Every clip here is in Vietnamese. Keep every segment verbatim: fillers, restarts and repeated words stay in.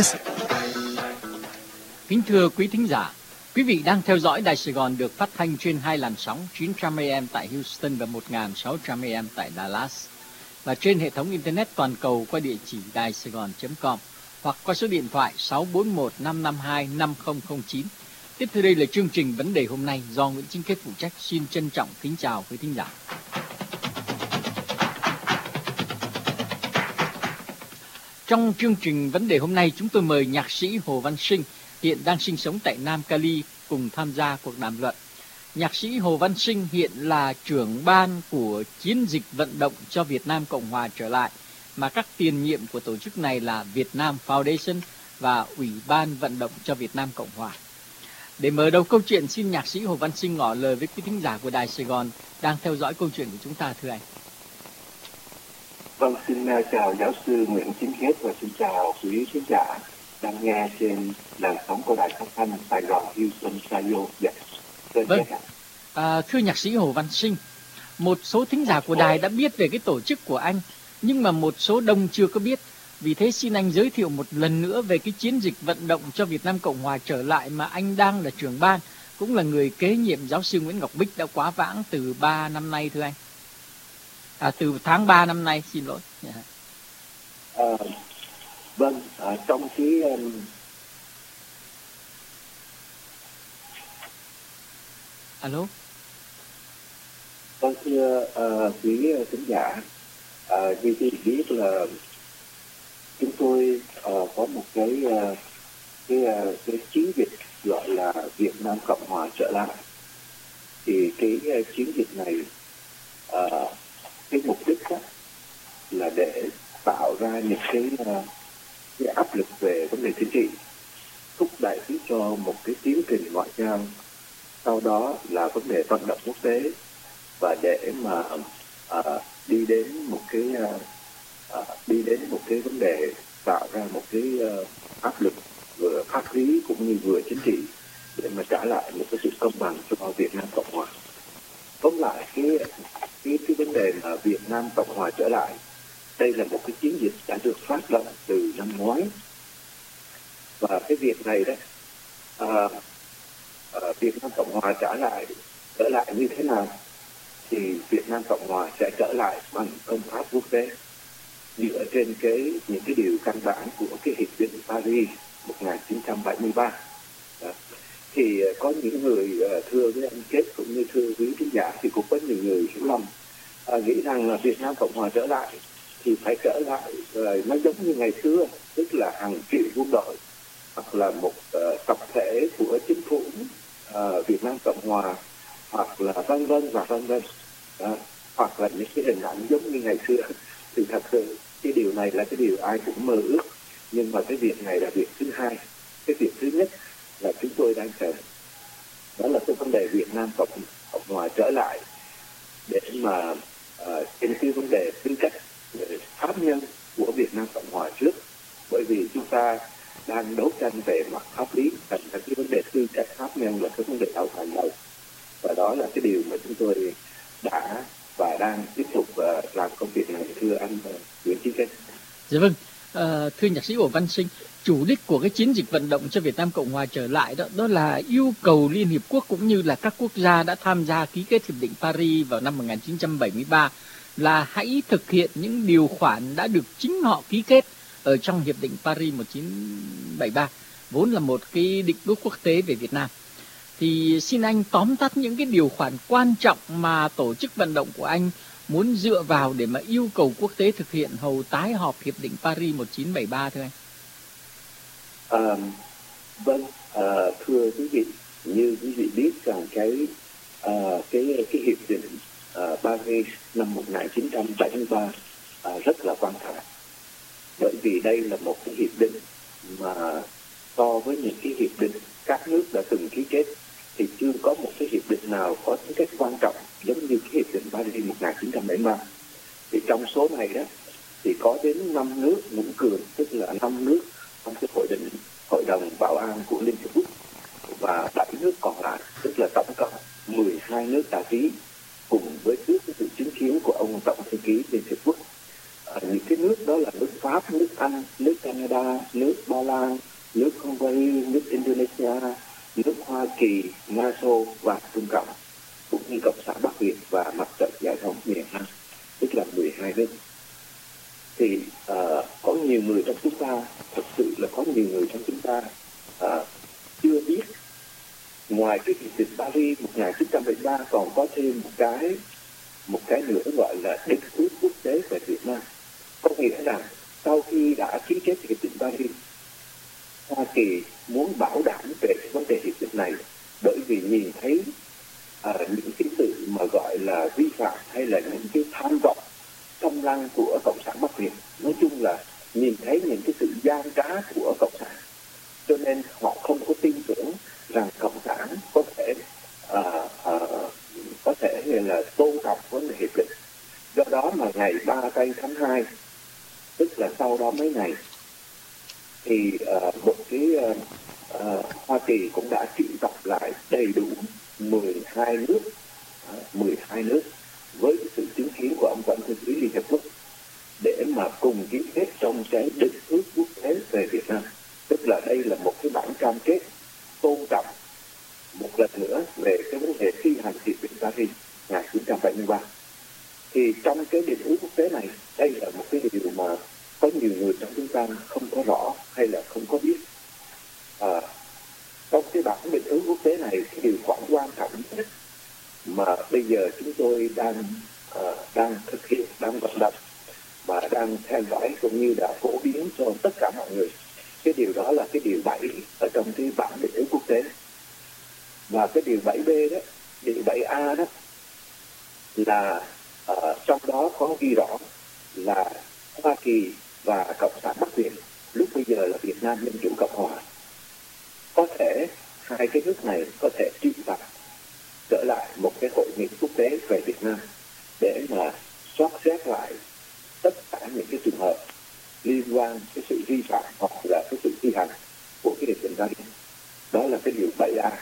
Kính thưa quý thính giả, quý vị đang theo dõi Đài Sài Gòn được phát thanh trên hai làn sóng chín trăm A M tại Houston và một nghìn sáu trăm A M tại Dallas, và trên hệ thống Internet toàn cầu qua địa chỉ đài sài gòn chấm com hoặc qua số điện thoại sáu bốn một năm năm hai năm không không chín. Tiếp theo đây là chương trình Vấn đề hôm nay do Nguyễn Chính Kết phụ trách. Xin trân trọng kính chào quý thính giả. Trong chương trình Vấn đề hôm nay, chúng tôi mời nhạc sĩ Hồ Văn Sinh, hiện đang sinh sống tại Nam Cali, cùng tham gia cuộc đàm luận. Nhạc sĩ Hồ Văn Sinh hiện là trưởng ban của chiến dịch vận động cho Việt Nam Cộng Hòa trở lại, mà các tiền nhiệm của tổ chức này là Việt Nam Foundation và Ủy ban vận động cho Việt Nam Cộng Hòa. Để mở đầu câu chuyện, xin nhạc sĩ Hồ Văn Sinh ngỏ lời với quý thính giả của Đài Sài Gòn đang theo dõi câu chuyện của chúng ta, thưa anh. Vâng, xin chào giáo sư Nguyễn Chính Kết và xin chào quý khán giả đang nghe trên làn sóng của Đài Phát thanh Sài Gòn Houston Radio. Yes. Vâng. À, thưa nhạc sĩ Hồ Văn Sinh, một số thính giả của đài đã biết về cái tổ chức của anh, nhưng mà một số đông chưa có biết. Vì thế xin anh giới thiệu một lần nữa về cái chiến dịch vận động cho Việt Nam Cộng Hòa trở lại mà anh đang là trưởng ban, cũng là người kế nhiệm giáo sư Nguyễn Ngọc Bích đã quá vãng từ ba năm nay, thưa anh. À, từ tháng ba năm nay, xin lỗi. Yeah. À, vâng, à, trong cái um... alo. Vâng, thưa uh, quý khán giả, uh, như quý vị biết là chúng tôi uh, có một cái uh, cái, uh, cái chiến dịch gọi là Việt Nam Cộng Hòa trở lại. Thì cái uh, chiến dịch này uh, cái mục đích đó là để tạo ra những cái, uh, cái áp lực về vấn đề chính trị, thúc đẩy cho một cái tiến trình ngoại giao, sau đó là vấn đề vận động quốc tế, và để mà uh, đi đến một cái uh, uh, đi đến một cái vấn đề tạo ra một cái uh, áp lực vừa pháp lý cũng như vừa chính trị để mà trả lại một cái sự công bằng cho Việt Nam Cộng Hòa. Tóm lại cái cái cái vấn đề mà Việt Nam Cộng Hòa trở lại, đây là một cái chiến dịch đã được phát động từ năm ngoái, và cái việc này đấy uh, uh, Việt Nam Cộng Hòa trở lại trở lại như thế nào thì Việt Nam Cộng Hòa sẽ trở lại bằng công pháp quốc tế dựa trên cái những cái điều căn bản của cái hiệp định Paris một nghìn chín trăm bảy mươi ba. Đó. Thì uh, có những người uh, thưa với anh Kết cũng như thưa quý khán giả thì cũng có nhiều người hiểu lầm, uh, nghĩ rằng là Việt Nam Cộng Hòa trở lại thì phải trở lại uh, nó giống như ngày xưa, tức là hàng triệu quân đội hoặc là một uh, tập thể của chính phủ uh, Việt Nam Cộng Hòa, hoặc là vân vân và vân vân, hoặc là những cái hình ảnh giống như ngày xưa. Thì thật sự cái điều này là cái điều ai cũng mơ ước, nhưng mà cái việc này là việc thứ hai. Cái việc thứ nhất là chúng tôi đang chờ, đó là cái vấn đề Việt Nam Cộng, Cộng Hòa trở lại để mà uh, trên cái vấn đề tư cách pháp nhân của Việt Nam Cộng Hòa trước, bởi vì chúng ta đang đấu tranh về mặt pháp lý, thành ra cái vấn đề tư cách pháp nhân là cái vấn đề đầu hàng đầu, và đó là cái điều mà chúng tôi đã và đang tiếp tục uh, làm công việc này, thưa anh uh, Nguyễn Chí Kết. Dạ vâng, à, thưa nhạc sĩ Hồ Văn Sinh, chủ đích của cái chiến dịch vận động cho Việt Nam Cộng Hòa trở lại đó, đó là yêu cầu Liên Hiệp Quốc cũng như là các quốc gia đã tham gia ký kết Hiệp định Paris vào năm một nghìn chín trăm bảy mươi ba là hãy thực hiện những điều khoản đã được chính họ ký kết ở trong Hiệp định Paris một nghìn chín trăm bảy mươi ba, vốn là một cái định ước quốc tế về Việt Nam. Thì xin anh tóm tắt những cái điều khoản quan trọng mà tổ chức vận động của anh muốn dựa vào để mà yêu cầu quốc tế thực hiện hầu tái họp Hiệp định Paris một nghìn chín trăm bảy mươi ba, thưa anh. À, vâng, à, thưa quý vị, như quý vị biết rằng cái à, cái cái hiệp định à, Paris năm một nghìn chín trăm bảy mươi ba à, rất là quan trọng, bởi vì đây là một cái hiệp định mà so với những cái hiệp định các nước đã từng ký kết thì chưa có một cái hiệp định nào có tính cách quan trọng giống như cái hiệp định Paris một nghìn chín trăm bảy mươi ba. Thì trong số này đó thì có đến năm nước ngũ cường, tức là năm nước trong cái hội định hội đồng bảo an của Liên Hiệp Quốc, và bảy nước còn lại, tức là tổng cộng mười hai nước đã ký, cùng với trước cái sự chứng kiến của ông tổng thư ký Liên Hiệp Quốc. À, những cái nước đó là nước Pháp, nước Anh, nước Canada, nước Ba Lan, nước Hungary, nước Indonesia, nước Hoa Kỳ, NATO và Trung Cộng, cũng như Cộng sản Bắc Việt và Mặt trận Giải phóng miền Nam, tức là mười hai nước. Thì uh, có nhiều người trong chúng ta, thật sự là có nhiều người trong chúng ta uh, chưa biết ngoài cái hiệp định Paris một nghìn chín trăm bảy mươi ba còn có thêm một cái một cái nữa gọi là định ước quốc tế về Việt Nam. Có nghĩa rằng sau khi đã ký kết hiệp định Paris, Hoa Kỳ muốn bảo đảm về vấn đề hiệp định này, bởi vì nhìn thấy uh, những cái sự mà gọi là vi phạm hay là những cái tham vọng xâm lăng của Cộng sản Bắc Việt, nói chung là nhìn thấy những cái sự gian trá của Cộng sản, cho nên họ không có tin tưởng rằng Cộng sản có thể uh, uh, có thể là tôn trọng vấn đề hiệp định. Do đó mà ngày ba tây tháng hai, tức là sau đó mấy ngày, thì uh, một cái uh, uh, Hoa Kỳ cũng đã triệu tập lại đầy đủ mười hai nước, uh, mười hai nước với sự chứng kiến của ông Tổng thư ký Liên Hiệp Quốc để mà cùng ký kết trong cái định ước quốc tế về Việt Nam. Tức là đây là một cái bản cam kết tôn trọng một lần nữa về cái vấn đề thi hành hiệp định Paris một nghìn chín trăm bảy mươi ba. Thì trong cái định ước quốc tế này, đây là một cái điều mà có nhiều người trong chúng ta không có rõ hay là không có biết. À, trong cái bản định ước quốc tế này, cái điều khoản quan trọng nhất mà bây giờ chúng tôi đang uh, đang thực hiện, đang vận động và đang theo dõi cũng như đã phổ biến cho tất cả mọi người, cái điều đó là cái điều bảy ở trong cái bản định ước quốc tế. Và cái điều bảy B đó, điều bảy A đó là uh, trong đó có ghi rõ là Hoa Kỳ và Cộng sản Bắc Việt, lúc bây giờ là Việt Nam Dân chủ Cộng hòa, có thể hai cái nước này có thể triệu tập trở lại một cái hội nghị quốc tế về Việt Nam để mà soát xét lại tất cả những cái trường hợp liên quan cái sự vi phạm hoặc là cái sự thi hành của cái hiệp định Paris. Đó là cái điều bảy A.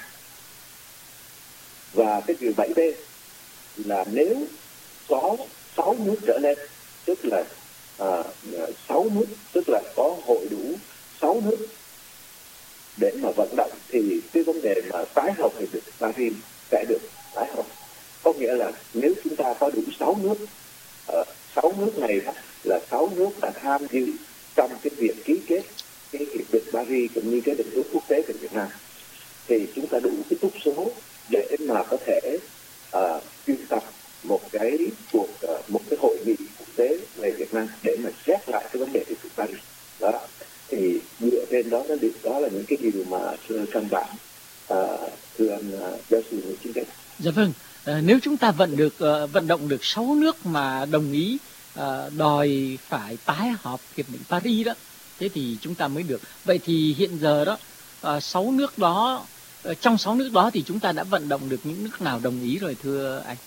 Và cái điều bảy B là nếu có sáu nước trở lên, tức là uh, sáu nước, tức là có hội đủ sáu nước để mà vận động, thì cái vấn đề mà tái hợp hiệp định Paris sẽ được tái hợp. Có nghĩa là nếu chúng ta có đủ sáu nước, uh, sáu nước này là sáu nước đã tham dự trong cái việc ký kết cái hiệp định Paris cũng như cái định ước quốc tế về Việt Nam, thì chúng ta đủ cái túc số để mà có thể uh, triệu tập một cái cuộc uh, một cái hội nghị quốc tế về Việt Nam để mà xét lại cái vấn đề hiệp định Paris. Đó, thì dựa trên đó nó được, đó là những cái điều mà thưa căn bản, uh, thưa anh uh, giáo sư Nguyễn Chí Thịnh. Dạ vâng, à, nếu chúng ta vận được uh, vận động được sáu nước mà đồng ý uh, đòi phải tái họp hiệp định Paris đó, thế thì chúng ta mới được. Vậy thì hiện giờ đó uh, sáu nước đó, uh, trong sáu nước đó thì chúng ta đã vận động được những nước nào đồng ý rồi thưa anh?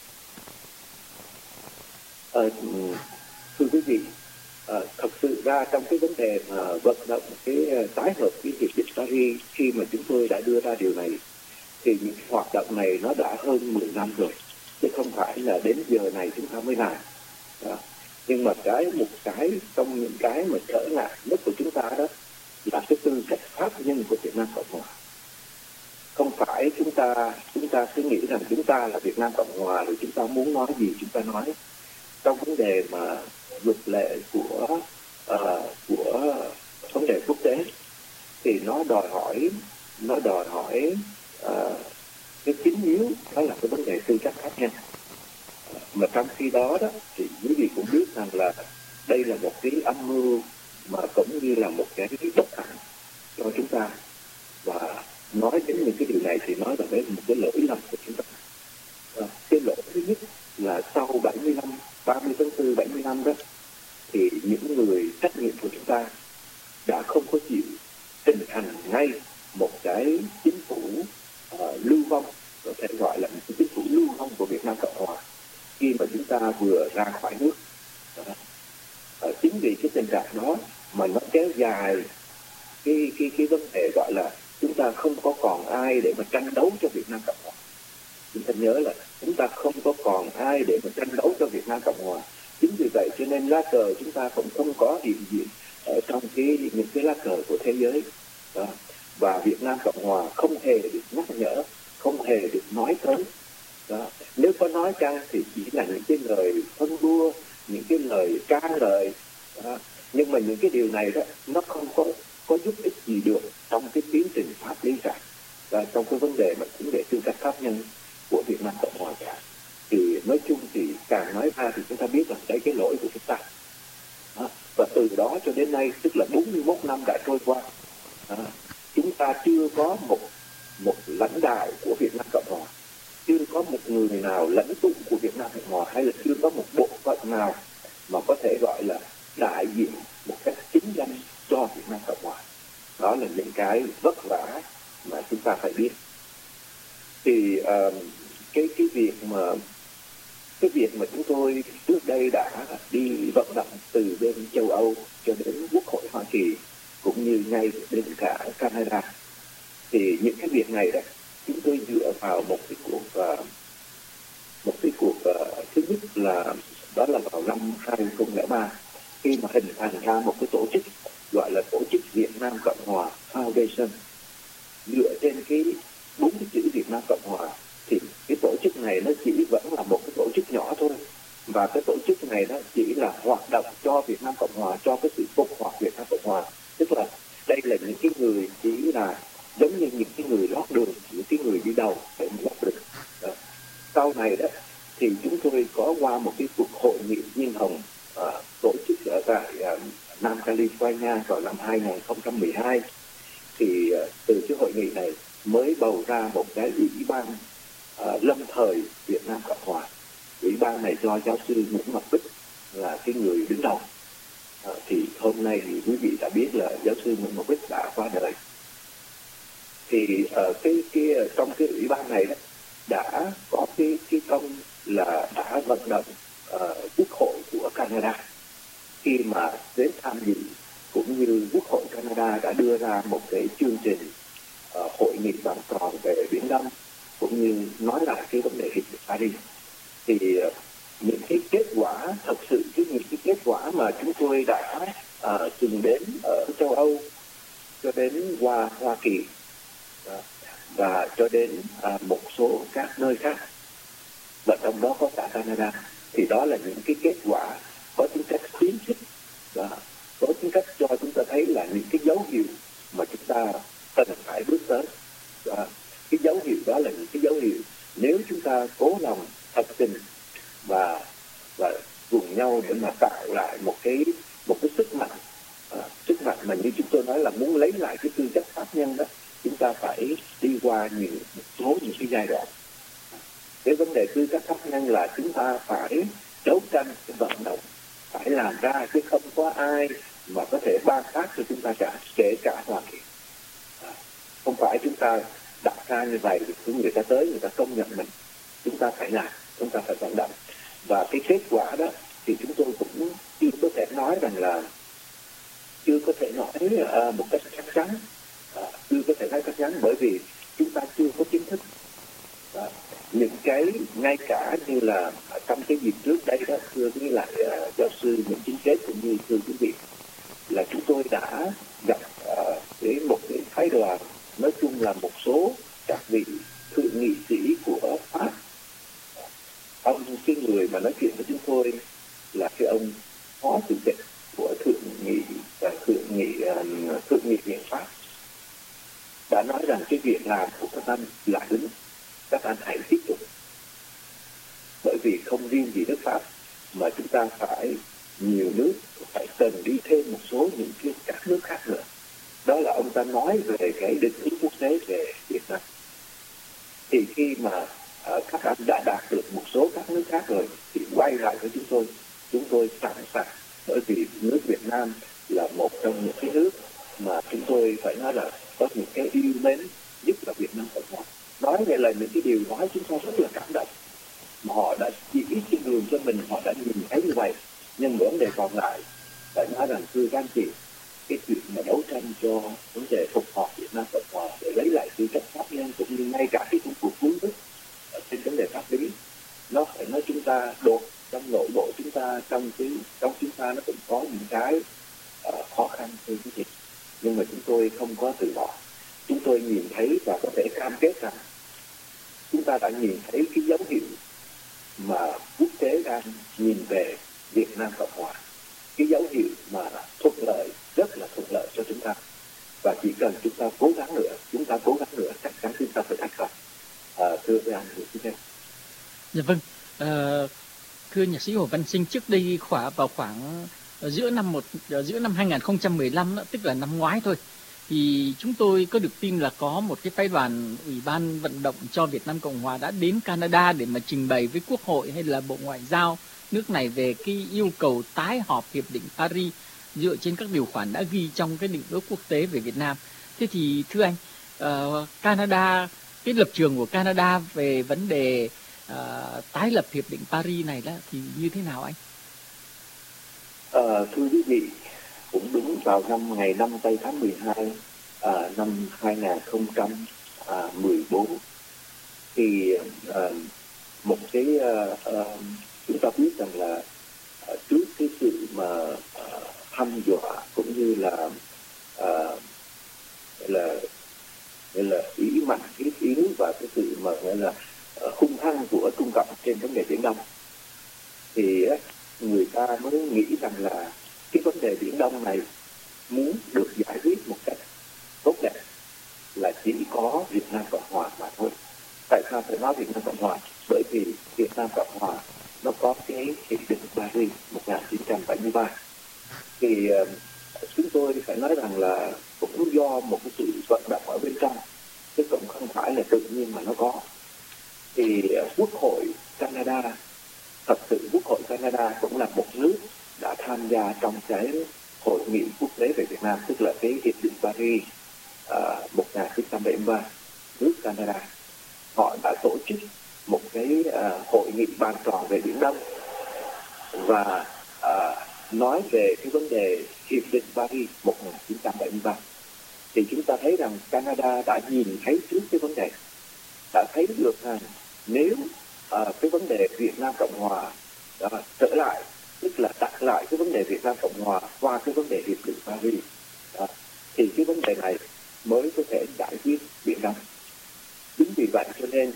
Uh, thưa quý vị, uh, thật sự ra trong cái vấn đề mà vận động cái uh, tái hợp cái hiệp định Paris, khi mà chúng tôi đã đưa ra điều này, thì những hoạt động này nó đã hơn mười năm rồi, chứ không phải là đến giờ này chúng ta mới làm. Đó. Nhưng mà cái một cái trong những cái mà trở ngại nhất của chúng ta đó là cái tư cách pháp nhân của Việt Nam Cộng hòa. Không phải chúng ta chúng ta cứ nghĩ rằng chúng ta là Việt Nam Cộng hòa rồi chúng ta muốn nói gì chúng ta nói. Trong vấn đề mà luật lệ của uh, của vấn đề quốc tế thì nó đòi hỏi nó đòi hỏi uh, cái chính yếu, đó là cái vấn đề tư cách pháp nhân. Mà trong khi đó đó thì quý vị cũng biết rằng là đây là một cái âm mưu mà cũng như là một cái bất hạnh cho chúng ta, và nói đến những cái điều này thì nói là đấy một cái lỗi lầm của chúng ta. À, cái lỗi thứ nhất là sau bảy mươi năm, ba mươi tháng tư bảy mươi năm đó, thì những người trách nhiệm của chúng ta đã không có chịu hình thành ngay một cái chính phủ uh, lưu vong, có thể gọi là một cái chính phủ lưu vong của Việt Nam Cộng hòa khi mà chúng ta vừa ra khỏi nước. À, chính vì cái tình trạng đó mà nó kéo dài cái cái cái vấn đề gọi là chúng ta không có còn ai để mà tranh đấu cho Việt Nam Cộng hòa. Chúng ta nhớ là chúng ta không có còn ai để mà tranh đấu cho Việt Nam Cộng hòa, Chính vì vậy cho nên lá cờ chúng ta cũng không có hiện diện ở trong cái những cái lá cờ của thế giới. Đó. Và Việt Nam Cộng Hòa không hề được nhắc nhở, không hề được nói tới. Đó. Nếu có nói chăng thì chỉ là những cái lời phân bua, những cái lời ca ngợi. Đó. Nhưng mà những cái điều này đó nó không có có giúp ích gì được trong cái tiến trình pháp lý cả, và trong cái vấn đề mà vấn đề tư cách pháp nhân của Việt Nam Cộng Hòa cả. Thì nói chung thì càng nói ra thì chúng ta biết rằng đấy cái lỗi của chúng ta. Đó. Và từ đó cho đến nay, tức là bốn mươi mốt năm đã trôi qua, đó. Chúng ta chưa có một một lãnh đạo của Việt Nam Cộng Hòa, chưa có một người nào lãnh tụ của Việt Nam Cộng Hòa, hay là chưa có một bộ phận nào mà có thể gọi là đại diện một cách chính danh cho Việt Nam Cộng Hòa. Đó là những cái vất vả mà chúng ta phải biết. Thì uh, cái cái việc mà cái việc mà chúng tôi trước đây đã đi vận động từ bên châu Âu cho đến Quốc hội Hoa Kỳ cũng như ngay đến cả Canada, thì những cái việc này đó chúng tôi dựa vào một cái cuộc uh, một cái cuộc uh, thứ nhất là đó là vào năm hai không không ba, khi mà hình thành ra một cái tổ chức gọi là tổ chức Việt Nam Cộng Hòa Foundation. Dựa trên cái bốn cái chữ Việt Nam Cộng Hòa thì cái tổ chức này nó chỉ vẫn là một cái tổ chức nhỏ thôi, và cái tổ chức này nó chỉ là hoạt động cho Việt Nam Cộng Hòa, cho cái sự phục hoạt Việt Nam Cộng Hòa. Tức là đây là những cái người chỉ là giống như những cái người lót đường, những cái người đi đầu để lót đường. Đó. Sau này đó thì chúng tôi có qua một cái cuộc hội nghị Nhiên Hồng uh, tổ chức ở tại uh, Nam California vào năm hai không một hai. Thì uh, từ cái hội nghị này mới bầu ra một cái ủy ban uh, lâm thời Việt Nam Cộng Hòa. Ủy ban này do giáo sư Nguyễn Ngọc Bích là cái người đứng đầu. Uh, thì hôm nay thì quý vị đã biết là giáo sư Nguyễn Ngọc Bích đã qua đời. Thì ở uh, cái cái uh, trong cái ủy ban này đó đã có cái cái công là đã vận động uh, Quốc hội của Canada khi mà đến tham dự, cũng như Quốc hội Canada đã đưa ra một cái chương trình uh, hội nghị bàn tròn về Biển Đông, cũng như nói lại cái vấn đề hiệp định Paris. Thì uh, những cái kết quả thật sự, cái những cái kết quả mà chúng tôi đã uh, từng đến ở châu Âu, cho đến qua Hoa Kỳ uh, và cho đến uh, một số các nơi khác, và trong đó có cả Canada, thì đó là những cái kết quả có tính cách khuyến khích và có tính cách cho chúng ta thấy là những cái dấu hiệu mà chúng ta cần phải bước tới. Và cái dấu hiệu đó là những cái dấu hiệu nếu chúng ta cố lòng thật tình và và cùng nhau để mà tạo lại một cái một cái sức mạnh, à, sức mạnh mà như chúng tôi nói là muốn lấy lại cái tư chất pháp nhân đó, chúng ta phải đi qua nhiều một số những cái giai đoạn. Cái vấn đề tư cách pháp nhân là chúng ta phải đấu tranh, vận động, phải làm ra, chứ không có ai mà có thể ban phát cho chúng ta cả, kể cả Hoa Kỳ. À, không phải chúng ta đặt ra như vậy thì người ta tới, người ta công nhận mình. Chúng ta phải làm, chúng ta phải vận động. Và cái kết quả đó thì chúng tôi cũng chưa có thể nói rằng là chưa có thể nói uh, một cách chắc chắn, uh, chưa có thể nói chắc chắn bởi vì chúng ta chưa có chính thức. Uh, những cái ngay cả như là trong cái dịp trước đây đó, thưa với lại uh, giáo sư Nguyễn Chính Kết cũng như thưa quý vị, là chúng tôi đã gặp uh, cái một cái phái đoàn, nói chung là một số các vị thượng nghị sĩ của Pháp. Ông cái người mà nói chuyện với chúng tôi là cái ông phó chủ tịch của thượng nghị uh, thượng nghị uh, thượng nghị viện Pháp, đã nói rằng cái việc làm của các anh là đúng, các anh hãy tiếp tục, bởi vì không riêng gì nước Pháp mà chúng ta phải nhiều nước phải cần đi thêm một số những cái các nước khác nữa. Đó là ông ta nói về cái định hướng quốc tế về Việt Nam. Thì khi mà uh, các anh đã đạt được một số các nước khác rồi thì quay lại với chúng tôi, chúng tôi sẵn sàng, bởi vì nước Việt Nam là một trong những cái nước mà chúng tôi phải nói là có những cái yêu mến nhất là Việt Nam Cộng Hòa. Nói về là những cái điều nói chúng ta rất là cảm động, mà họ đã chỉ trên đường cho mình, họ đã nhìn thấy như vậy. Nhưng vấn đề còn lại phải nói rằng thưa các anh chị, cái chuyện mà đấu tranh cho vấn đề phục hồi Việt Nam Cộng Hòa để lấy lại tư cách pháp nhân, cũng như ngay cả cái công cuộc cứu vớt trên vấn đề pháp lý, nó phải nói chúng ta đột trong nội bộ chúng ta, trong trong cái trong chúng ta nó cũng có những cái uh, khó khăn thưa quý vị, nhưng mà chúng tôi không có từ bỏ. Chúng tôi nhìn thấy và có thể cam kết rằng chúng ta đã nhìn thấy cái dấu hiệu mà quốc tế đang nhìn về Việt Nam Cộng Hòa, cái dấu hiệu mà thuận lợi, rất là thuận lợi cho chúng ta. Và chỉ cần chúng ta cố gắng nữa, chúng ta cố gắng nữa, chắc chắn chúng ta phải thành công. À, thưa quý anh, thưa quý em. Dạ vâng. À, thưa nhạc sĩ Hồ Văn Sinh, trước đây khoảng vào khoảng giữa năm một giữa năm hai nghìn không trăm mười lăm đó, tức là năm ngoái thôi, thì chúng tôi có được tin là có một cái phái đoàn Ủy ban vận động cho Việt Nam Cộng Hòa đã đến Canada để mà trình bày với Quốc hội hay là Bộ Ngoại giao nước này về cái yêu cầu tái họp Hiệp định Paris dựa trên các điều khoản đã ghi trong cái định ước quốc tế về Việt Nam. Thế thì thưa anh, uh, Canada, cái lập trường của Canada về vấn đề uh, tái lập Hiệp định Paris này đó thì như thế nào anh? Uh, thưa quý vị, cũng đúng vào năm ngày năm tây tháng mười hai à, năm hai nghìn không trăm mười bốn thì à, một cái à, à, chúng ta biết rằng là à, trước cái sự mà à, hăm dọa cũng như là à, là là ý mạnh ý yếu và cái sự mà gọi là à, hung hăng của Trung Cộng trên vấn đề Biển Đông, thì á, người ta mới nghĩ rằng là cái vấn đề Biển Đông này muốn được giải quyết một cách tốt đẹp là chỉ có Việt Nam Cộng Hòa mà thôi. Tại sao phải nói Việt Nam Cộng Hòa? Bởi vì Việt Nam Cộng Hòa nó có cái hiệp định Paris một nghìn chín trăm bảy mươi ba. Thì uh, chúng tôi phải nói rằng là cũng do một cái sự vận động ở bên trong, chứ cũng không phải là tự nhiên mà nó có. Thì uh, Quốc hội Canada, thật sự Quốc hội Canada cũng là một nước đã tham gia trong cái hội nghị quốc tế về Việt Nam, tức là cái hiệp định Paris uh, một nghìn chín trăm bảy mươi ba. Nước Canada họ đã tổ chức một cái uh, hội nghị bàn tròn về Biển Đông và uh, nói về cái vấn đề hiệp định Paris một nghìn chín trăm bảy mươi ba. Thì chúng ta thấy rằng Canada đã nhìn thấy trước cái vấn đề, đã thấy được rằng nếu uh, cái vấn đề Việt Nam Cộng Hòa uh, trở lại, tức là đặt lại cái vấn đề Việt Nam Cộng Hòa qua cái vấn đề hiệp định Paris, đó, thì cái vấn đề này mới có thể giải quyết Biển Đông. Chính vì vậy cho nên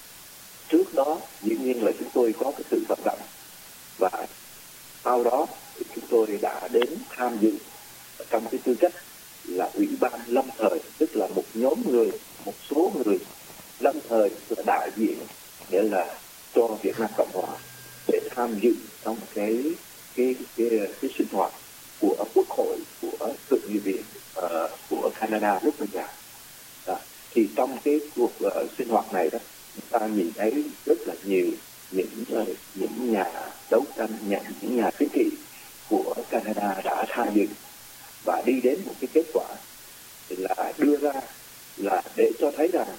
trước đó dĩ nhiên là chúng tôi có cái sự vận động, và sau đó thì chúng tôi đã đến tham dự trong cái tư cách là Ủy ban lâm thời, tức là một nhóm người, một số người lâm thời là đại diện để là cho Việt Nam Cộng Hòa để tham dự trong cái cái cái, cái, cái sinh hoạt của Quốc hội, của Thượng nghị viện uh, của Canada lúc bây giờ. Đó. Thì trong cái cuộc uh, sinh hoạt này đó, chúng ta nhìn thấy rất là nhiều những uh, những nhà đấu tranh, những, những nhà chính trị của Canada đã tham dự và đi đến một cái kết quả là đưa ra là để cho thấy rằng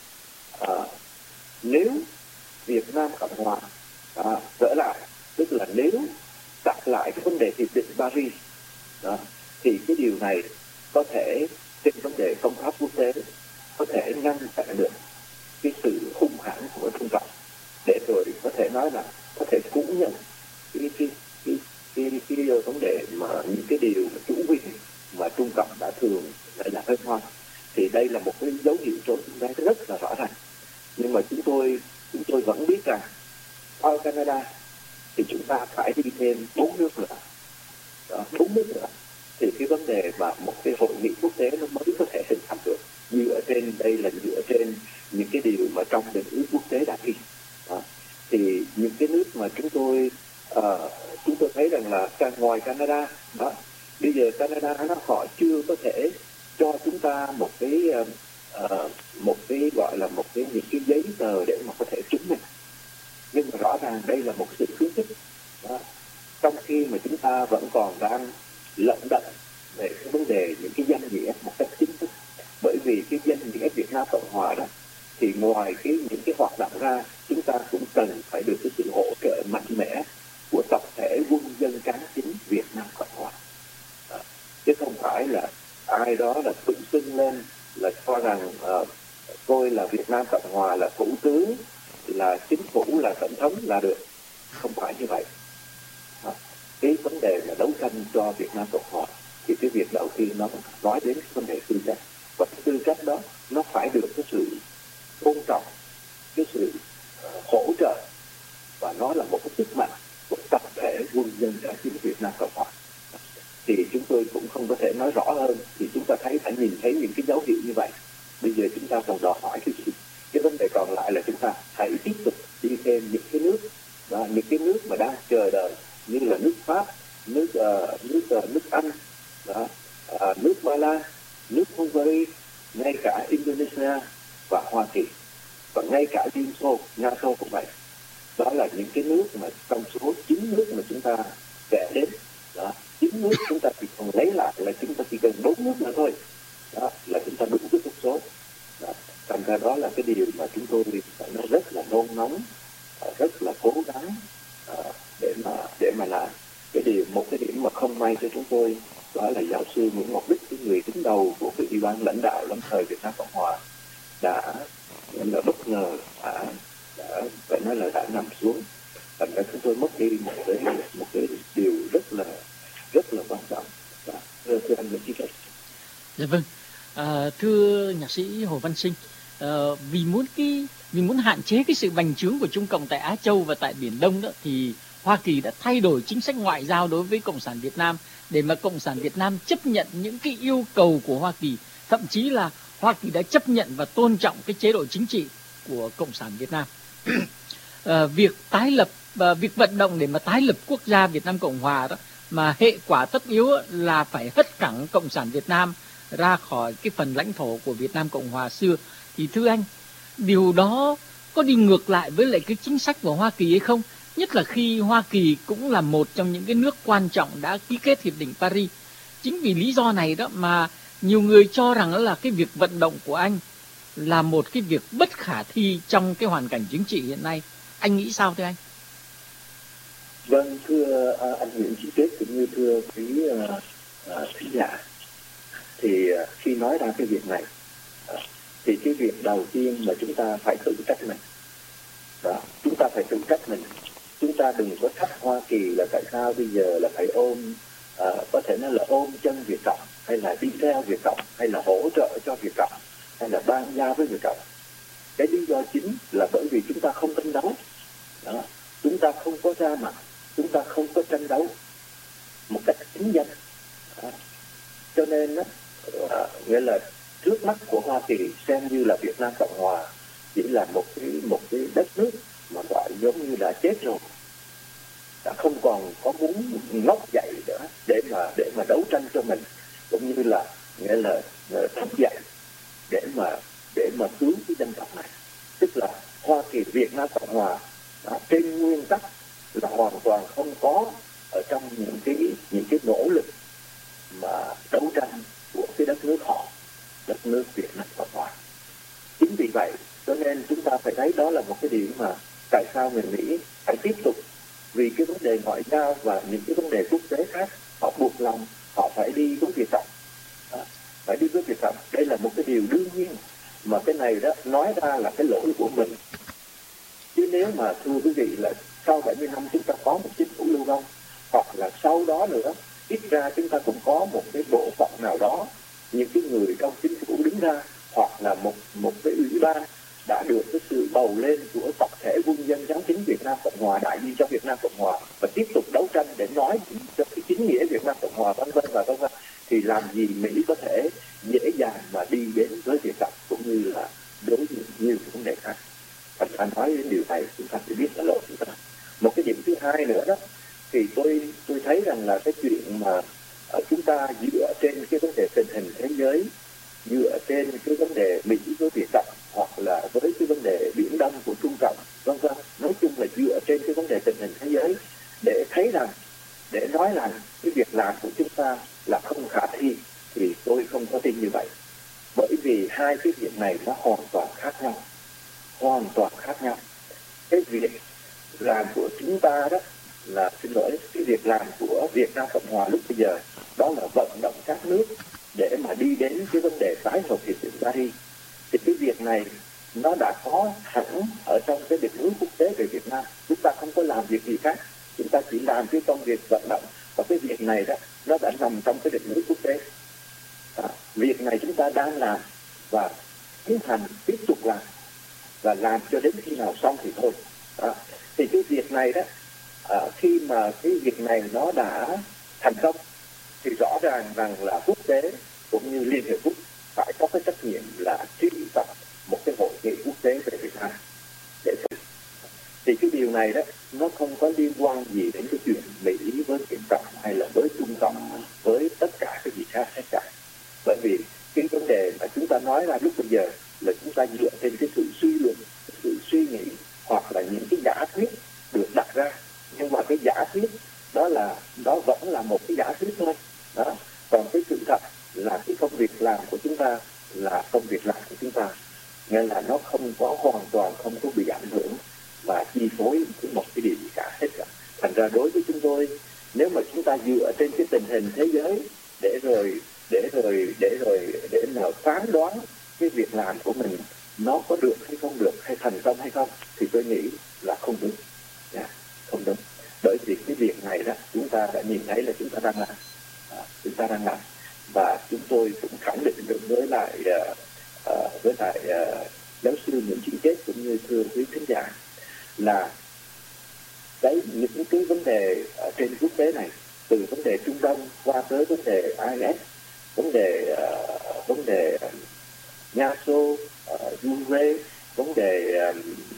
uh, nếu Việt Nam Cộng Hòa uh, trở lại, tức là nếu đặt lại cái vấn đề hiệp định Paris đó, thì cái điều này có thể trên vấn đề công pháp quốc tế có thể ngăn chặn được cái sự hung hãn của Trung Cộng, để rồi có thể nói là có thể phủ nhận cái cái cái cái, cái, cái vấn đề mà những cái điều mà chủ quyền mà Trung Cộng đã thường lại là hơi hoang. Thì đây là một cái dấu hiệu cho chúng ta rất là rõ ràng. Nhưng mà chúng tôi chúng tôi vẫn biết rằng ở Canada thì chúng ta phải đi thêm bốn nước nữa, đó, bốn nước nữa thì cái vấn đề mà một cái hội nghị quốc tế nó mới có thể hình thành được, dựa trên đây là dựa trên những cái điều mà trong định ước quốc tế đã ghi. Đó. Thì những cái nước mà chúng tôi uh, chúng tôi thấy rằng là ngoài Canada đó, bây giờ Canada nó họ chưa có thể cho chúng ta một cái uh, một cái gọi là một cái những cái giấy tờ để mà có thể chứng minh, nhưng mà rõ ràng đây là một sự khuyến khích đó. Trong khi mà chúng ta vẫn còn đang lận đận về cái vấn đề những cái danh nghĩa một cách chính thức, bởi vì cái danh nghĩa Việt Nam Cộng Hòa đó thì ngoài cái những cái hoạt động ra, chúng ta cũng cần phải được cái sự hỗ trợ mạnh mẽ của tập thể quân dân cán chính Việt Nam Cộng Hòa, à, chứ không phải là ai đó là tự xưng lên là cho rằng uh, tôi là Việt Nam Cộng Hòa, là thủ tướng, là chính phủ, là tổng thống là được. Không phải như vậy. À, cái vấn đề mà đấu tranh cho Việt Nam Cộng Hòa, thì cái việc đầu tiên nó nói đến cái vấn đề tư cách, và cái tư cách đó nó phải được cái sự tôn trọng, cái sự uh, hỗ trợ, và nó là một cái sức mạnh của tập thể quân dân giải phóng Việt Nam Cộng Hòa. Thì chúng tôi cũng không có thể nói rõ hơn, thì chúng ta thấy phải nhìn thấy những cái dấu hiệu như vậy. Bây giờ chúng ta còn đòi hỏi cái gì? Cái vấn đề còn lại là chúng ta hãy tiếp tục đi thêm những cái nước, và những cái nước mà đang chờ đợi, như là nước Pháp, nước uh, nước uh, nước Anh, đó, uh, nước Mala, nước Hungary, ngay cả Indonesia và Hoa Kỳ, và ngay cả Liên Xô, Nga Xô cũng vậy. Đó là những cái nước mà trong số chín nước mà chúng ta kể đến, đó, chín nước chúng ta chỉ còn lấy lại là chúng ta chỉ cần bốn nước nữa thôi, đó là chúng ta đủ cái số số. Đó. Thành ra đó là cái điều mà chúng tôi phải nói rất là nôn nóng, rất là cố gắng để mà để mà làm. Cái điều một cái điểm mà không may cho chúng tôi đó là giáo sư Nguyễn Ngọc Bích, cái người đứng đầu của cái ủy ban lãnh đạo lâm thời Việt Nam Cộng Hòa, đã là bất ngờ đã, đã phải nói là đã nằm xuống. Thành ra chúng tôi mất đi một cái một cái điều rất là rất là quan trọng. Và thưa, thưa anh Nguyễn Chí Thành. Dạ vâng, à, thưa nhạc sĩ Hồ Văn Sinh, à, vì muốn cái vì muốn hạn chế cái sự bành trướng của Trung Cộng tại Á Châu và tại Biển Đông đó, thì Hoa Kỳ đã thay đổi chính sách ngoại giao đối với Cộng sản Việt Nam để mà Cộng sản Việt Nam chấp nhận những cái yêu cầu của Hoa Kỳ, thậm chí là Hoa Kỳ đã chấp nhận và tôn trọng cái chế độ chính trị của Cộng sản Việt Nam. à, việc tái lập và việc vận động để mà tái lập quốc gia Việt Nam Cộng Hòa đó, mà hệ quả tất yếu là phải hất cẳng Cộng sản Việt Nam ra khỏi cái phần lãnh thổ của Việt Nam Cộng Hòa xưa, thì thưa anh, điều đó có đi ngược lại với lại cái chính sách của Hoa Kỳ hay không? Nhất là khi Hoa Kỳ cũng là một trong những cái nước quan trọng đã ký kết Hiệp định Paris. Chính vì lý do này đó mà nhiều người cho rằng là cái việc vận động của anh là một cái việc bất khả thi trong cái hoàn cảnh chính trị hiện nay. Anh nghĩ sao thưa anh? Vâng, thưa uh, anh Nguyễn Chí Kết cũng như thưa quý uh, uh, thính giả, thì uh, khi nói ra cái việc này, uh, thì cái việc đầu tiên mà chúng ta phải tự trách mình. Đó, chúng ta phải tự trách mình. Chúng ta đừng có trách Hoa Kỳ là tại sao bây giờ là phải ôm, uh, có thể nói là ôm chân Việt Cộng, hay là đi theo Việt Cộng, hay là hỗ trợ cho Việt Cộng, hay là ban giao với Việt Cộng. Cái lý do chính là bởi vì chúng ta không tranh đấu. Đó, chúng ta không có ra mặt, chúng ta không có tranh đấu một cách chính danh. Đó. Cho nên đó, à, nghĩa là trước mắt của Hoa Kỳ xem như là Việt Nam Cộng Hòa chỉ là một cái một cái đất nước mà gọi giống như đã chết rồi, đã không còn có muốn ngóc dậy nữa để mà để mà đấu tranh cho mình, cũng như là nghĩa là thức dậy để mà để mà cứu cái dân tộc này. Tức là Hoa Kỳ Việt Nam Cộng Hòa đó, trên nguyên tắc là hoàn toàn không có ở trong những cái những cái nỗ lực mà đấu tranh của cái đất nước họ, đất nước Việt Nam Cộng Hòa. Chính vì vậy cho nên chúng ta phải thấy đó là một cái điểm mà tại sao người Mỹ phải tiếp tục, vì cái vấn đề ngoại giao và những cái vấn đề quốc tế khác, họ buộc lòng họ phải đi với Việt Cộng, phải đi với Việt Cộng. Đây là một cái điều đương nhiên, mà cái này đó nói ra là cái lỗi của mình. Chứ nếu mà thưa quý vị là sau bảy mươi năm chúng ta có một chính phủ lưu vong, hoặc là sau đó nữa ít ra chúng ta cũng có một cái bộ phận nào đó, những cái người trong chính phủ đứng ra, hoặc là một một cái ủy ban đã được cái sự bầu lên của tập thể quân dân giáng chính Việt Nam Cộng Hòa, đại diện cho Việt Nam Cộng Hòa, và tiếp tục đấu tranh để nói cho cái chính nghĩa Việt Nam Cộng Hòa, vân vân và vân vân, thì làm gì Mỹ có thể dễ dàng mà đi đến với Việt Cộng cũng như là đối với nhiều vấn đề khác. Thành ra nói đến điều này chúng ta phải biết là lỗi chúng ta. Một cái điểm thứ hai nữa đó, thì tôi tôi thấy rằng là cái chuyện mà uh, chúng ta dựa trên cái vấn đề tình hình thế giới, dựa trên cái vấn đề Mỹ với Việt Cộng, hoặc là với cái vấn đề Biển Đông của Trung Cộng, vân vân, nói chung là dựa trên cái vấn đề tình hình thế giới để thấy rằng, để nói rằng cái việc làm của chúng ta là không khả thi, thì tôi không có tin như vậy. Bởi vì hai cái việc này nó hoàn toàn khác nhau, hoàn toàn khác nhau. Cái việc làm của chúng ta đó là, xin lỗi, cái việc làm của Việt Nam Cộng Hòa lúc bây giờ đó là vận động các nước để mà đi đến cái vấn đề tái hợp hiệp định Paris. Thì cái việc này nó đã có hẳn ở trong cái định hướng quốc tế về Việt Nam. Chúng ta không có làm việc gì khác, chúng ta chỉ làm cái công việc vận động, và cái việc này đó nó đã nằm trong cái định hướng quốc tế. À, việc này chúng ta đang làm và tiến hành tiếp tục làm, và làm cho đến khi nào xong thì thôi. À, thì cái việc này đó, à, khi mà cái việc này nó đã thành công thì rõ ràng rằng là quốc tế cũng như Liên Hiệp Quốc phải có cái trách nhiệm là triệu tập một cái hội nghị quốc tế về Việt Nam để thực. Thì cái điều này đó nó không có liên quan gì đến cái chuyện Mỹ với Việt Cộng hay là với Trung Cộng với tất cả cái gì khác hết cả. Bởi vì cái vấn đề mà chúng ta nói ra lúc bây giờ là chúng ta dựa trên cái sự suy luận, cái sự suy nghĩ hoặc là những cái giả thuyết được đặt ra. Nhưng mà cái giả thuyết đó là đó vẫn là một cái giả thuyết thôi. Đó. Còn cái sự thật là cái công việc làm của chúng ta là công việc làm của chúng ta, nên là nó không có hoàn toàn không có bị ảnh hưởng và chi phối một cái điều gì cả hết cả. Thành ra đối với chúng tôi, nếu mà chúng ta dựa trên cái tình hình thế giới để rồi để rồi để rồi để mà phán đoán cái việc làm của mình nó có được hay không được, hay thành công hay không, thì tôi nghĩ là không đúng. Yeah, không đúng. Bởi vì cái việc này đó chúng ta đã nhìn thấy là chúng ta đang làm, à, chúng ta đang làm và chúng tôi cũng khẳng định được với lại uh, uh, với lại uh, giáo sư Nguyễn Chí Kết cũng như thưa quý khán giả là đấy, những cái vấn đề ở trên quốc tế này, từ vấn đề Trung Đông qua tới vấn đề i ét, vấn đề uh, vấn đề Nga Xô, uh, Ukraine, vấn đề uh,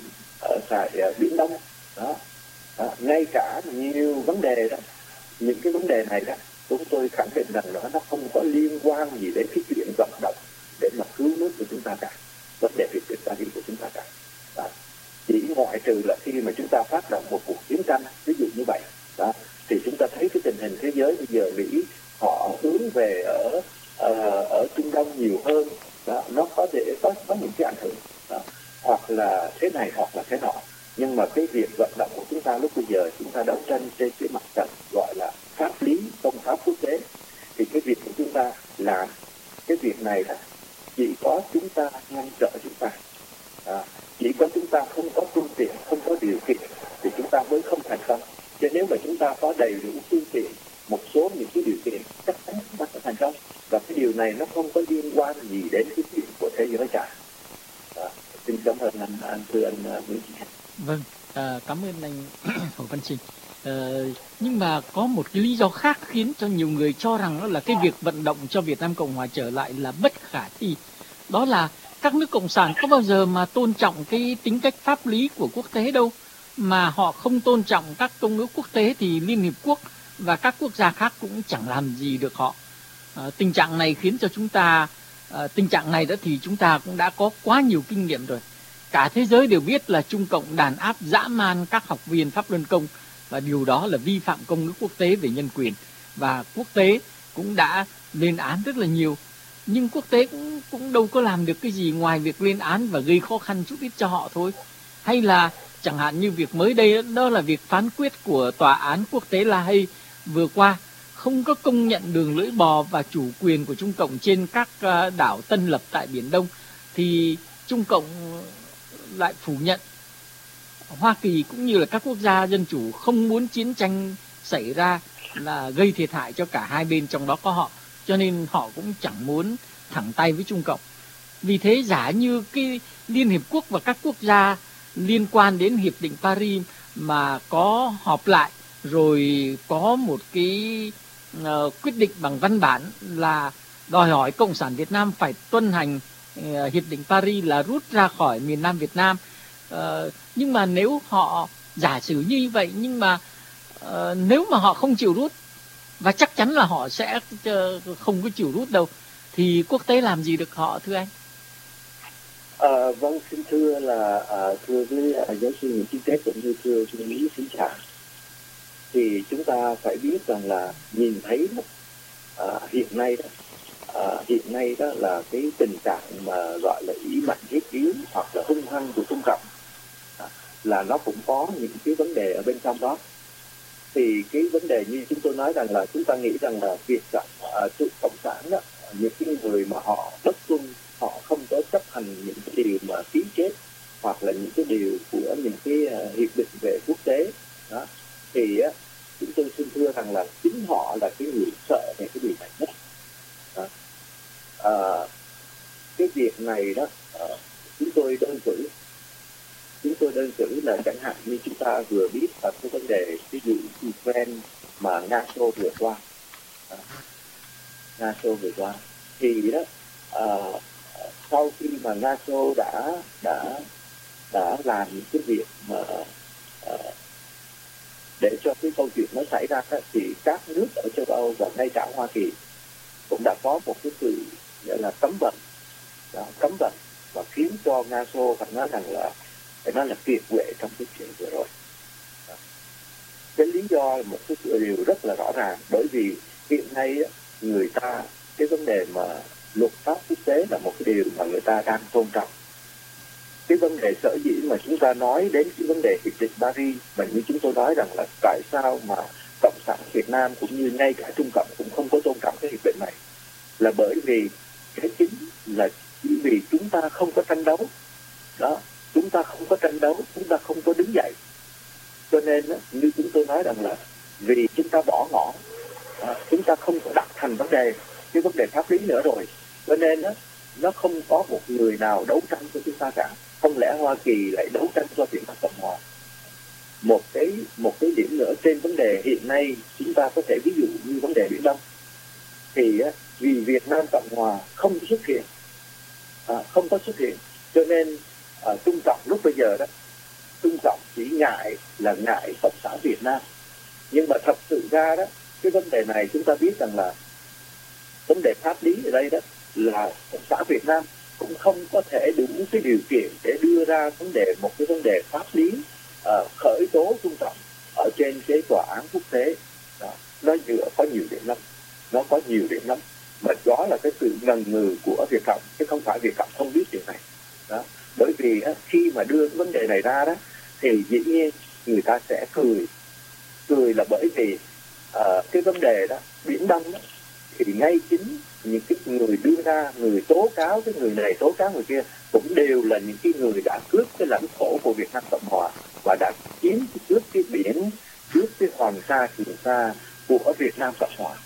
ở tại uh, Biển Đông đó. Đó, ngay cả nhiều vấn đề đó, những cái vấn đề này đó chúng tôi khẳng định rằng nó nó không có liên quan gì đến cái chuyện vận động để mà cứu nước của chúng ta cả, vấn đề việc việt Paris của chúng ta cả. Đó. Chỉ ngoại trừ là khi mà chúng ta phát động một cuộc chiến tranh ví dụ như vậy đó, thì chúng ta thấy cái tình hình thế giới bây giờ Mỹ họ hướng về ở uh, ở Trung Đông nhiều hơn đó, nó có thể có, có những cái ảnh hưởng đó, hoặc là thế này hoặc là thế nọ. Nhưng mà cái việc vận động của chúng ta lúc bây giờ chúng ta đấu tranh trên cái mặt trận gọi là pháp lý, công pháp quốc tế, thì cái việc của chúng ta làm cái việc này là chỉ có chúng ta ngăn trở chúng ta, à, chỉ có chúng ta không có phương tiện, không có điều kiện thì chúng ta mới không thành công. Chứ nếu mà chúng ta có đầy đủ phương tiện, một số những cái điều kiện, chắc chắn chúng ta sẽ thành công. Và cái điều này nó không có liên quan gì đến cái chuyện của thế giới cả. À, xin cảm ơn anh, anh thưa anh Nguyễn Chí. Vâng, à, cảm ơn anh Hồ Văn Sinh. À, nhưng mà có một cái lý do khác khiến cho nhiều người cho rằng đó là cái việc vận động cho Việt Nam Cộng Hòa trở lại là bất khả thi. Đó là các nước cộng sản có bao giờ mà tôn trọng cái tính cách pháp lý của quốc tế đâu, mà họ không tôn trọng các công ước quốc tế thì Liên Hiệp Quốc và các quốc gia khác cũng chẳng làm gì được họ. À, tình trạng này khiến cho chúng ta, à, tình trạng này đó thì chúng ta cũng đã có quá nhiều kinh nghiệm rồi. Cả thế giới đều biết là Trung Cộng đàn áp dã man các học viên Pháp Luân Công, và điều đó là vi phạm công ước quốc tế về nhân quyền, và quốc tế cũng đã lên án rất là nhiều. Nhưng quốc tế cũng cũng đâu có làm được cái gì ngoài việc lên án và gây khó khăn chút ít cho họ thôi. Hay là chẳng hạn như việc mới đây đó là việc phán quyết của Tòa án Quốc tế La Hay vừa qua không có công nhận đường lưỡi bò và chủ quyền của Trung Cộng trên các đảo Tân Lập tại Biển Đông, thì Trung Cộng lại phủ nhận. Hoa Kỳ cũng như là các quốc gia dân chủ không muốn chiến tranh xảy ra là gây thiệt hại cho cả hai bên, trong đó có họ, cho nên họ cũng chẳng muốn thẳng tay với Trung Cộng. Vì thế giả như cái Liên Hiệp Quốc và các quốc gia liên quan đến Hiệp định Paris mà có họp lại rồi có một cái uh, quyết định bằng văn bản là đòi hỏi Cộng sản Việt Nam phải tuân hành uh, Hiệp định Paris, là rút ra khỏi miền Nam Việt Nam. Uh, nhưng mà nếu họ giả sử như vậy, nhưng mà uh, nếu mà họ không chịu rút, và chắc chắn là họ sẽ uh, không có chịu rút đâu, thì quốc tế làm gì được họ, thưa anh? À, vâng, xin thưa là à, thưa với à, giáo sư Nguyễn Chí Kết cũng như thưa sư Lý xin chào. Thì chúng ta phải biết rằng là nhìn thấy à, hiện nay đó, à, hiện nay đó là cái tình trạng mà gọi là ý mạnh hiếp yếu hoặc là hung hăng của Trung Cộng, à, là nó cũng có những cái vấn đề ở bên trong đó. Thì cái vấn đề như chúng tôi nói rằng là chúng ta nghĩ rằng là việc à, cộng sản đó, những cái người mà họ bất tuân, họ không có chấp hành những cái điều mà ký kết hoặc là những cái điều của những cái uh, hiệp định về quốc tế đó, thì á, chúng tôi xin thưa rằng là chính họ là cái người sợ về cái điều này nhất. Đó. À, cái việc này đó, à, chúng tôi đơn cử chúng tôi đơn cử là chẳng hạn như chúng ta vừa biết là cái vấn đề ví dụ Ukraine mà Nga Xô vừa qua, à, Nga Xô vừa qua thì đó, à, sau khi mà Nga Xô đã đã đã làm những cái việc mà à, để cho cái câu chuyện nó xảy ra đó, thì các nước ở châu Âu và ngay cả Hoa Kỳ cũng đã có một cái sự gọi là cấm vận, đó, cấm vận và khiến cho Nga Xô phải nói rằng là phải nói là kiệt quệ trong cái chuyện vừa rồi. Đó. Cái lý do là một cái điều rất là rõ ràng, bởi vì hiện nay người ta cái vấn đề mà luật pháp quốc tế là một cái điều mà người ta đang tôn trọng. Cái vấn đề sở dĩ mà chúng ta nói đến cái vấn đề hiệp định Paris, mà như chúng tôi nói rằng là tại sao mà Cộng sản Việt Nam cũng như ngay cả Trung Cộng cũng không có tôn trọng cái hiệp định này, là bởi vì cái chính là chỉ vì chúng ta không có tranh đấu. Đó, chúng ta không có tranh đấu, chúng ta không có đứng dậy. Cho nên như chúng tôi nói rằng là vì chúng ta bỏ ngỏ, à, chúng ta không có đặt thành vấn đề cái vấn đề pháp lý nữa rồi, cho nên đó, nó không có một người nào đấu tranh cho chúng ta cả. Không lẽ Hoa Kỳ lại đấu tranh cho Việt Nam Cộng Hòa? Một cái một cái điểm nữa trên vấn đề hiện nay chúng ta có thể ví dụ như vấn đề Biển Đông, thì á, vì Việt Nam Cộng Hòa không xuất hiện, à, không có xuất hiện, cho nên à, Trung Cộng lúc bây giờ đó, Trung Cộng chỉ ngại là ngại Cộng sản Việt Nam, nhưng mà thật sự ra đó, cái vấn đề này chúng ta biết rằng là vấn đề pháp lý ở đây đó là Cộng sản Việt Nam cũng không có thể đủ cái điều kiện để đưa ra vấn đề một cái vấn đề pháp lý uh, khởi tố Trung Cộng ở trên cái tòa án quốc tế. Đó. Nó dựa có nhiều điểm lắm, nó có nhiều điểm lắm, mà đó là cái sự ngần ngừ của Việt Cộng, chứ không phải Việt Cộng không biết điều này. Đó. Bởi vì á, khi mà đưa cái vấn đề này ra đó thì dĩ nhiên người ta sẽ cười, cười là bởi vì uh, cái vấn đề đó Biển Đông đó, thì ngay chính những cái người đưa ra, người tố cáo cái người này, tố cáo người kia cũng đều là những cái người đã cướp cái lãnh thổ của Việt Nam Cộng Hòa và đã chiếm cướp cái biển, cướp cái Hoàng Sa, Trường Sa của Việt Nam Cộng Hòa.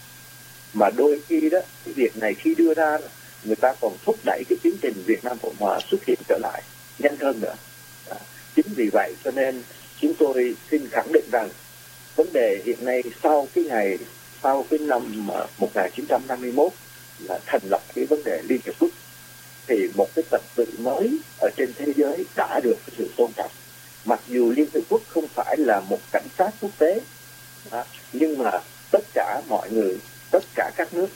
Mà đôi khi đó, cái việc này khi đưa ra, người ta còn thúc đẩy cái tiến trình Việt Nam Cộng Hòa xuất hiện trở lại nhanh hơn nữa. Đó. Chính vì vậy cho nên chúng tôi xin khẳng định rằng vấn đề hiện nay sau cái ngày sau cái năm một nghìn chín trăm năm mươi mốt là thành lập cái vấn đề Liên Hiệp Quốc, thì một cái trật tự mới ở trên thế giới đã được sự tôn trọng. Mặc dù Liên Hiệp Quốc không phải là một cảnh sát quốc tế, đó, nhưng mà tất cả mọi người, tất cả các nước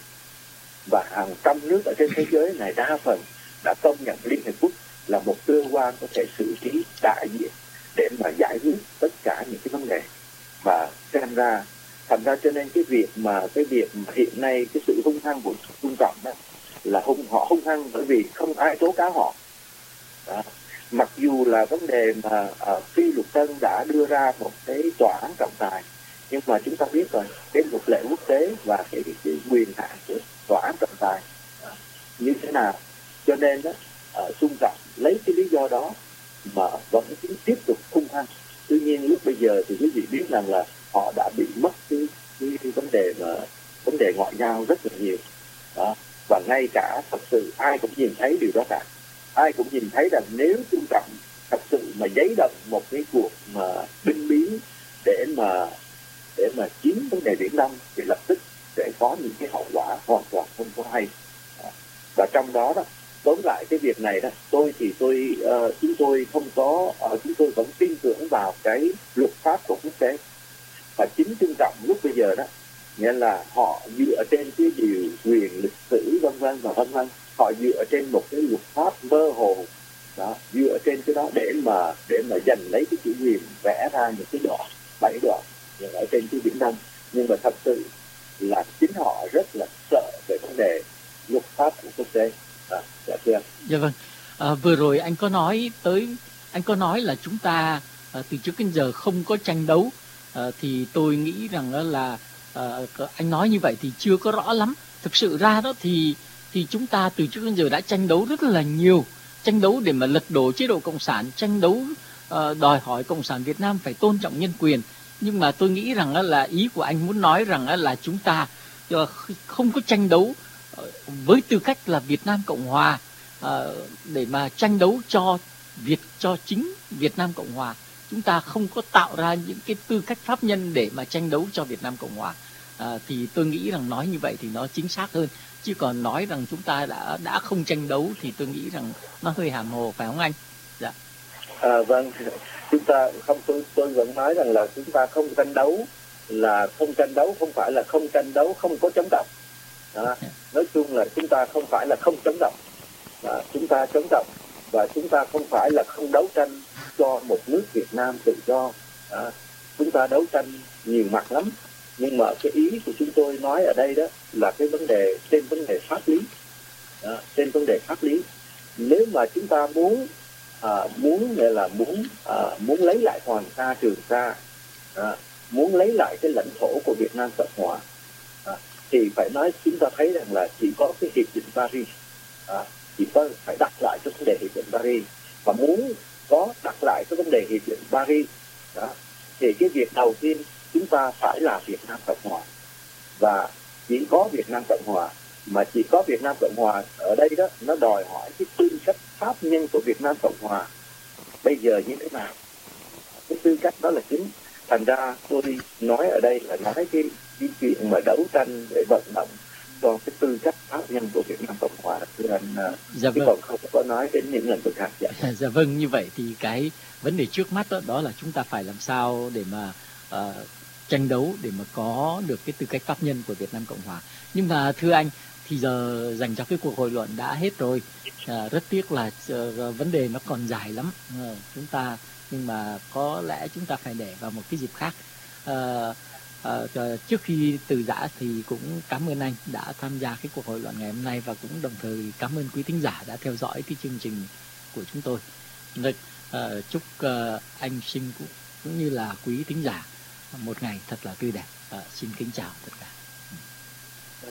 và hàng trăm nước ở trên thế giới này đa phần đã công nhận Liên Hiệp Quốc là một cơ quan có thể xử trí đại diện để mà giải quyết tất cả những cái vấn đề. Và xem ra thành ra cho nên cái việc mà cái việc mà hiện nay cái sự hung hăng của Trung Cộng đó là hung họ hung hăng bởi vì không ai tố cáo họ. Đó. Mặc dù là vấn đề mà uh, Phi Luật Tân đã đưa ra một cái tòa án trọng tài, nhưng mà chúng ta biết rồi cái luật lệ quốc tế và cái, cái quyền hạn của tòa án trọng tài uh, như thế nào, cho nên đó uh, Trung Cộng lấy cái lý do đó mà vẫn tiếp tục hung hăng. Tuy nhiên lúc bây giờ thì quý vị biết rằng là họ đã bị mất cái, cái, cái vấn đề mà vấn đề ngoại giao rất là nhiều. Đó. Và ngay cả thật sự ai cũng nhìn thấy điều đó cả. Ai cũng nhìn thấy rằng nếu Trung Cộng thật sự mà giấy động một cái cuộc mà binh biến để mà để mà chiếm vấn đề Biển Đông thì lập tức sẽ có những cái hậu quả hoàn toàn không có hay. Đó. Và trong đó đó tóm lại cái việc này đó, tôi thì tôi uh, chúng tôi không có uh, chúng tôi vẫn tin tưởng vào cái luật pháp của quốc tế. Và chính Trung Cộng lúc bây giờ đó, nghĩa là họ dựa trên cái điều quyền lịch sử vân vân và vân vân, họ dựa trên một cái luật pháp mơ hồ đó, dựa trên cái đó để mà để mà giành lấy cái chủ quyền, vẽ ra những cái đoạn bảy đoạn ở trên cái Biển Đông. Nhưng mà thật sự là chính họ rất là sợ về vấn đề luật pháp của quốc tế. À, dạ, dạ vâng. À, vừa rồi anh có nói tới anh có nói là chúng ta à, từ trước đến giờ không có tranh đấu. À, thì tôi nghĩ rằng là à, anh nói như vậy thì chưa có rõ lắm. Thực sự ra đó thì thì chúng ta từ trước đến giờ đã tranh đấu rất là nhiều, tranh đấu để mà lật đổ chế độ cộng sản, tranh đấu uh, đòi hỏi cộng sản Việt Nam phải tôn trọng nhân quyền. Nhưng mà tôi nghĩ rằng là ý của anh muốn nói rằng là chúng ta không có tranh đấu với tư cách là Việt Nam Cộng Hòa để mà tranh đấu cho Việt cho chính Việt Nam Cộng Hòa. Chúng ta không có tạo ra những cái tư cách pháp nhân để mà tranh đấu cho Việt Nam Cộng Hòa. À, thì tôi nghĩ rằng nói như vậy thì nó chính xác hơn. Chứ còn nói rằng chúng ta đã đã không tranh đấu thì tôi nghĩ rằng nó hơi hàm hồ, phải không anh? Dạ. À, vâng, chúng ta không tôi tôi vẫn nói rằng là chúng ta không tranh đấu là không tranh đấu không phải là không tranh đấu không có chống động. Đó. Nói chung là chúng ta không phải là không chống động, đó. Chúng ta chống động và chúng ta không phải là không đấu tranh cho một nước Việt Nam tự do. Đó. Chúng ta đấu tranh nhiều mặt lắm, nhưng mà cái ý của chúng tôi nói ở đây đó là cái vấn đề trên vấn đề pháp lý. Đó. Trên vấn đề pháp lý, nếu mà chúng ta muốn à, muốn là muốn à, muốn lấy lại Hoàng Sa Trường Sa, à, muốn lấy lại cái lãnh thổ của Việt Nam Cộng Hòa, à, thì phải nói chúng ta thấy rằng là chỉ có cái hiệp định Paris, à, chỉ có phải đặt lại cái vấn đề hiệp định Paris, và muốn có đặt lại cái vấn đề hiệp định Paris đó, thì cái việc đầu tiên chúng ta phải là Việt Nam Cộng Hòa, và chỉ có Việt Nam Cộng Hòa, mà chỉ có Việt Nam Cộng Hòa ở đây đó, nó đòi hỏi cái tư cách pháp nhân của Việt Nam Cộng Hòa bây giờ như thế nào. Cái tư cách đó là chính. Thành ra tôi nói ở đây là nói cái, cái chuyện mà đấu tranh để vận động cho cái tư cách pháp nhân của Việt Nam Cộng Hòa, thưa anh, dạ chứ vâng. còn không có nói đến những lĩnh vực khác. Dạ. Dạ vâng, như vậy thì cái vấn đề trước mắt đó, đó là chúng ta phải làm sao để mà uh, tranh đấu để mà có được cái tư cách pháp nhân của Việt Nam Cộng Hòa. Nhưng mà thưa anh, thì giờ dành cho cái cuộc hội luận đã hết rồi. À, rất tiếc là uh, vấn đề nó còn dài lắm. Uh, chúng ta nhưng mà có lẽ chúng ta phải để vào một cái dịp khác. Uh, uh, trước khi từ giã thì cũng cảm ơn anh đã tham gia cái cuộc hội luận ngày hôm nay, và cũng đồng thời cảm ơn quý thính giả đã theo dõi cái chương trình của chúng tôi. Được, uh, chúc uh, anh Sinh cũng, cũng như là quý thính giả một ngày thật là tươi đẹp. Uh, xin kính chào tất cả.